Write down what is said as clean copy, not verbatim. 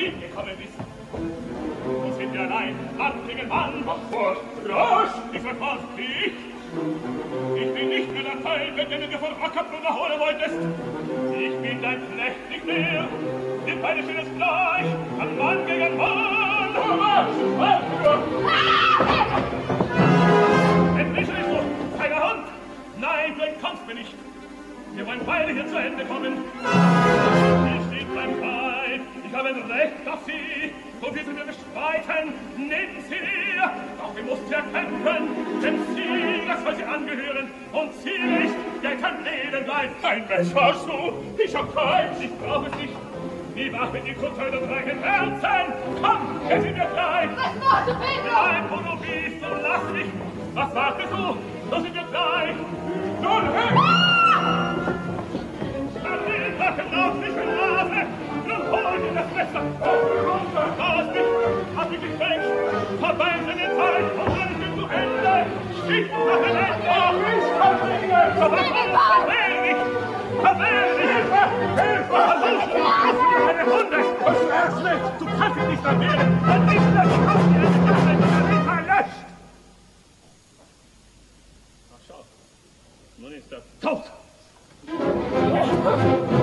hingekommen bist. Wo sind wir allein? Mann gegen Mann. Mach fort, rasch! Ich sofort dich. Ich bin nicht mehr der Teufel, den du von Ackerbrunner holen wolltest. Ich bin dein Knecht nicht mehr. Wir beide stehen es gleich. An Mann gegen Mann. Entwischen ist du, keine Hand. Nein, du entkommst mir nicht. Wir wollen beide hier zu Ende kommen. Hier steht mein Weib. Ich habe ein Recht auf sie. So viel sie mir bestreiten, nehmen sie ihr. Doch wir mussten erkämpfen, dem Sieger soll sie angehören. Und sie nicht, der kann leben bleiben. Ein Messer hast du, ich hab keins, ich brauch es nicht. Die Wache in die Kutte und reinen Herzen. Komm, wir sind ja gleich. Was machst du, Pedro? Bleib, wo du bist und lass dich. Was wartest du? So sind wir gleich. Nun, hey! Lauf nicht in Nase! Nun hol dir das Messer! Runter! Hast dich! Hab dich gefälscht! Verbeiß in den Zeit! Und dann ist zu Ende! Stich nach dem Ende! Ach, ich kann nicht! Verwehr dich! Verwehr dich! Hilfe! Hilfe! Eine Hunde! Verschwer's nicht! Du kannst ihn nicht verwehren! Dann ist das Kampf dir eine Sache, die er nicht verlöscht! Ach, schau! Nun ist er tot!